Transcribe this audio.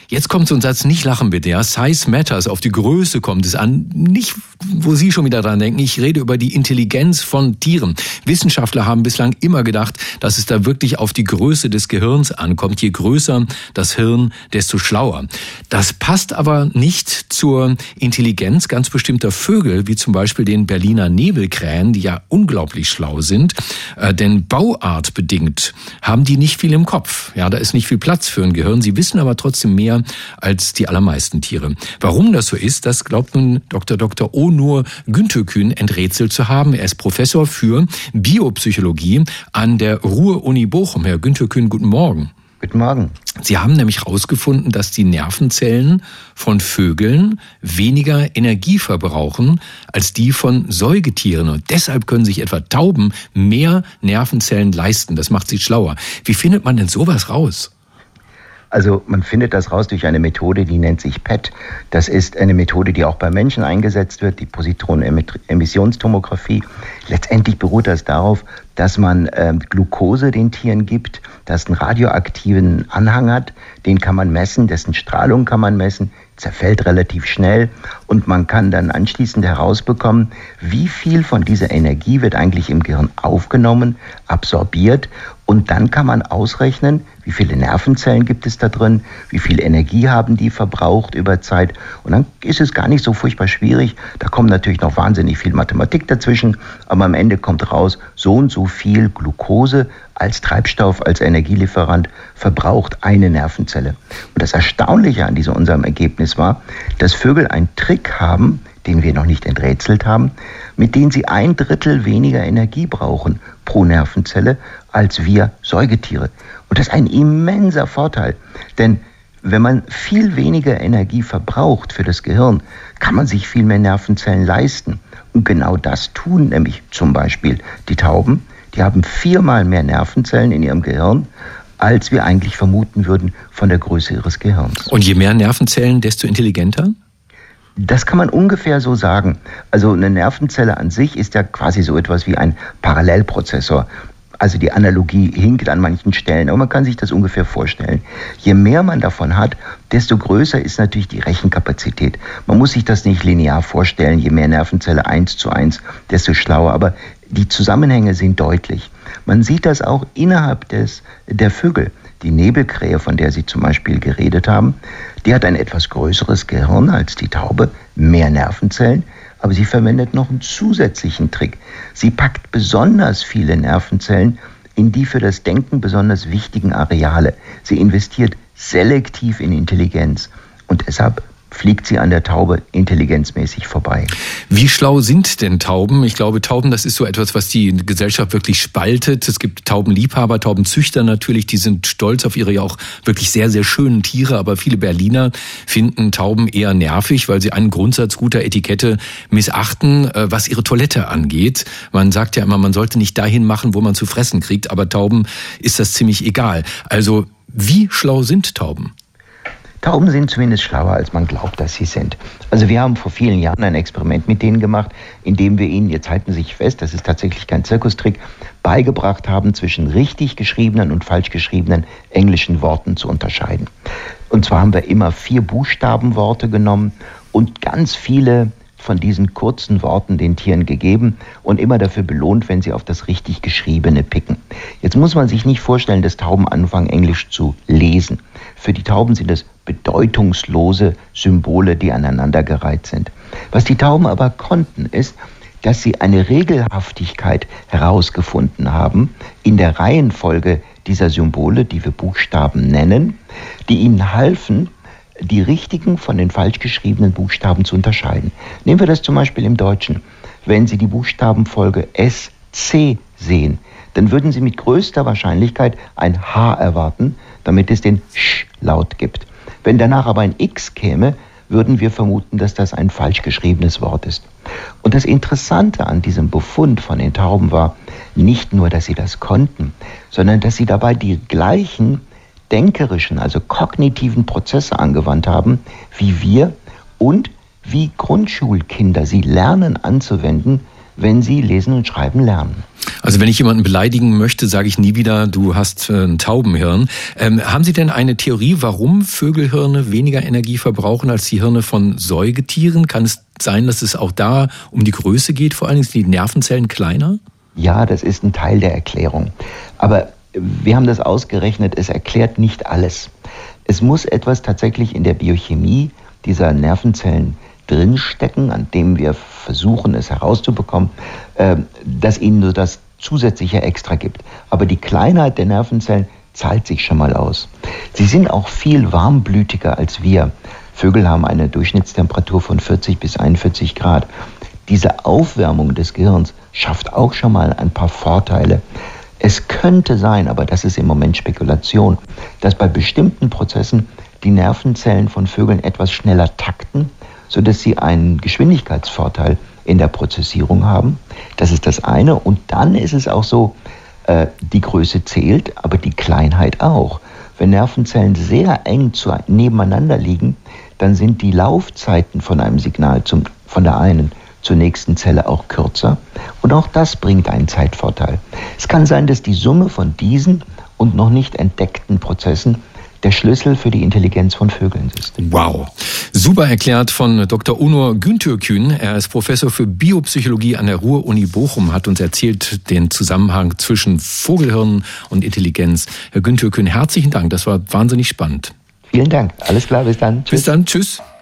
Jetzt kommt so ein Satz, nicht lachen bitte, ja. Size matters, auf die Größe kommt es an. Nicht, wo Sie schon wieder dran denken, ich rede über die Intelligenz von Tieren. Wissenschaftler haben bislang immer gedacht, dass es da wirklich auf die Größe des Gehirns ankommt. Je größer das Hirn, desto schlauer. Das passt aber nicht zur Intelligenz ganz bestimmter Vögel, wie zum Beispiel den Berliner Nebelkrähen, die ja unglaublich schlau sind. Denn bauartbedingt haben die nicht viel im Kopf. Ja, da ist nicht viel Platz für ein Gehirn. Sie wissen aber trotzdem mehr als die allermeisten Tiere. Warum das so ist, das glaubt nun Dr. Onur Güntökün enträtselt zu haben. Er ist Professor für Biopsychologie an der Ruhr-Uni Bochum. Herr Güntökün, guten Morgen. Guten Morgen. Sie haben nämlich herausgefunden, dass die Nervenzellen von Vögeln weniger Energie verbrauchen als die von Säugetieren. Und deshalb können sich etwa Tauben mehr Nervenzellen leisten. Das macht sie schlauer. Wie findet man denn sowas raus? Also man findet das raus durch eine Methode, die nennt sich PET. Das ist eine Methode, die auch bei Menschen eingesetzt wird, die Positronenemissionstomographie. Letztendlich beruht das darauf, dass man Glucose den Tieren gibt, das einen radioaktiven Anhang hat, den kann man messen, dessen Strahlung kann man messen, zerfällt relativ schnell und man kann dann anschließend herausbekommen, wie viel von dieser Energie wird eigentlich im Gehirn aufgenommen, absorbiert und dann kann man ausrechnen, wie viele Nervenzellen gibt es da drin, wie viel Energie haben die verbraucht über Zeit und dann ist es gar nicht so furchtbar schwierig, da kommt natürlich noch wahnsinnig viel Mathematik dazwischen, aber am Ende kommt raus, so und so viel Glucose als Treibstoff, als Energielieferant verbraucht eine Nervenzelle. Und das Erstaunliche an unserem Ergebnis war, dass Vögel einen Trick haben, den wir noch nicht enträtselt haben, mit dem sie 1/3 weniger Energie brauchen pro Nervenzelle als wir Säugetiere. Und das ist ein immenser Vorteil, denn wenn man viel weniger Energie verbraucht für das Gehirn, kann man sich viel mehr Nervenzellen leisten. Und genau das tun nämlich zum Beispiel die Tauben. Die haben 4-mal mehr Nervenzellen in ihrem Gehirn, als wir eigentlich vermuten würden von der Größe ihres Gehirns. Und je mehr Nervenzellen, desto intelligenter? Das kann man ungefähr so sagen. Also eine Nervenzelle an sich ist ja quasi so etwas wie ein Parallelprozessor. Also die Analogie hinkt an manchen Stellen, aber man kann sich das ungefähr vorstellen. Je mehr man davon hat, desto größer ist natürlich die Rechenkapazität. Man muss sich das nicht linear vorstellen, je mehr Nervenzelle 1:1, desto schlauer, aber die Zusammenhänge sind deutlich. Man sieht das auch innerhalb der Vögel. Die Nebelkrähe, von der Sie zum Beispiel geredet haben, die hat ein etwas größeres Gehirn als die Taube, mehr Nervenzellen, aber sie verwendet noch einen zusätzlichen Trick. Sie packt besonders viele Nervenzellen in die für das Denken besonders wichtigen Areale. Sie investiert selektiv in Intelligenz und deshalb fliegt sie an der Taube intelligenzmäßig vorbei. Wie schlau sind denn Tauben? Ich glaube, Tauben, das ist so etwas, was die Gesellschaft wirklich spaltet. Es gibt Taubenliebhaber, Taubenzüchter natürlich, die sind stolz auf ihre ja auch wirklich sehr, sehr schönen Tiere. Aber viele Berliner finden Tauben eher nervig, weil sie einen Grundsatz guter Etikette missachten, was ihre Toilette angeht. Man sagt ja immer, man sollte nicht dahin machen, wo man zu fressen kriegt. Aber Tauben ist das ziemlich egal. Also, wie schlau sind Tauben? Tauben sind zumindest schlauer, als man glaubt, dass sie sind. Also wir haben vor vielen Jahren ein Experiment mit denen gemacht, in dem wir ihnen, jetzt halten Sie sich fest, das ist tatsächlich kein Zirkustrick, beigebracht haben, zwischen richtig geschriebenen und falsch geschriebenen englischen Worten zu unterscheiden. Und zwar haben wir immer 4 Buchstabenworte genommen und ganz viele von diesen kurzen Worten den Tieren gegeben und immer dafür belohnt, wenn sie auf das richtig Geschriebene picken. Jetzt muss man sich nicht vorstellen, dass Tauben anfangen, Englisch zu lesen. Für die Tauben sind es bedeutungslose Symbole, die aneinandergereiht sind. Was die Tauben aber konnten, ist, dass sie eine Regelhaftigkeit herausgefunden haben in der Reihenfolge dieser Symbole, die wir Buchstaben nennen, die ihnen halfen, die richtigen von den falsch geschriebenen Buchstaben zu unterscheiden. Nehmen wir das zum Beispiel im Deutschen. Wenn Sie die Buchstabenfolge SC sehen, dann würden Sie mit größter Wahrscheinlichkeit ein H erwarten, damit es den Sch-Laut gibt. Wenn danach aber ein X käme, würden wir vermuten, dass das ein falsch geschriebenes Wort ist. Und das Interessante an diesem Befund von den Tauben war nicht nur, dass sie das konnten, sondern dass sie dabei die gleichen denkerischen, also kognitiven Prozesse angewandt haben, wie wir und wie Grundschulkinder sie lernen anzuwenden, wenn sie lesen und schreiben lernen. Also wenn ich jemanden beleidigen möchte, sage ich nie wieder, du hast ein Taubenhirn. Haben Sie denn eine Theorie, warum Vögelhirne weniger Energie verbrauchen als die Hirne von Säugetieren? Kann es sein, dass es auch da um die Größe geht, vor allem sind die Nervenzellen kleiner? Ja, das ist ein Teil der Erklärung. Aber wir haben das ausgerechnet, es erklärt nicht alles. Es muss etwas tatsächlich in der Biochemie dieser Nervenzellen drinstecken, an dem wir versuchen, es herauszubekommen, dass ihnen nur das zusätzliche Extra gibt. Aber die Kleinheit der Nervenzellen zahlt sich schon mal aus. Sie sind auch viel warmblütiger als wir. Vögel haben eine Durchschnittstemperatur von 40 bis 41 Grad. Diese Aufwärmung des Gehirns schafft auch schon mal ein paar Vorteile. Es könnte sein, aber das ist im Moment Spekulation, dass bei bestimmten Prozessen die Nervenzellen von Vögeln etwas schneller takten, sodass sie einen Geschwindigkeitsvorteil in der Prozessierung haben. Das ist das eine. Und dann ist es auch so, die Größe zählt, aber die Kleinheit auch. Wenn Nervenzellen sehr eng nebeneinander liegen, dann sind die Laufzeiten von einem Signal von der einen zur nächsten Zelle auch kürzer. Und auch das bringt einen Zeitvorteil. Es kann sein, dass die Summe von diesen und noch nicht entdeckten Prozessen der Schlüssel für die Intelligenz von Vögeln ist. Wow. Super erklärt von Dr. Onur Güntürkün. Er ist Professor für Biopsychologie an der Ruhr-Uni Bochum, hat uns erzählt den Zusammenhang zwischen Vogelhirn und Intelligenz. Herr Güntürkün, herzlichen Dank. Das war wahnsinnig spannend. Vielen Dank. Alles klar, bis dann. Tschüss. Bis dann. Tschüss.